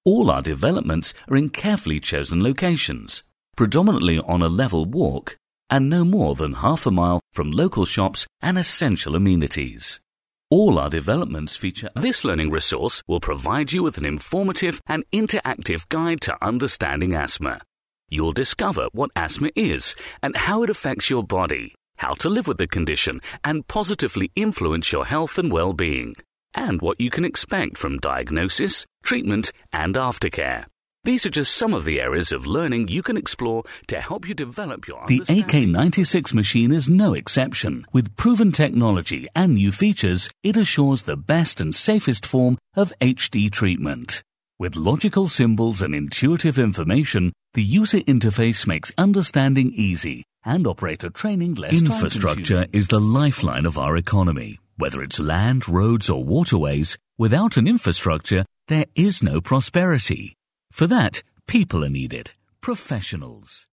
All our developments are in carefully chosen locations, predominantly on a level walk, and no more than half a mile from local shops and essential amenities. All our developments feature. This learning resource will provide you with an informative and interactive guide to understanding asthma. You'll discover what asthma is and how it affects your body, how to live with the condition and positively influence your health and well-being, and what you can expect from diagnosis, treatment, and aftercare. These are just some of the areas of learning you can explore to help you develop your understanding. The AK96 machine is no exception. With proven technology and new features, it assures the best and safest form of HD treatment. With logical symbols and intuitive information, the user interface makes understanding easy and operator training less time-consuming. Infrastructure is the lifeline of our economy. Whether it's land, roads, or waterways, without an infrastructure, there is no prosperity. For that, people are needed, professionals.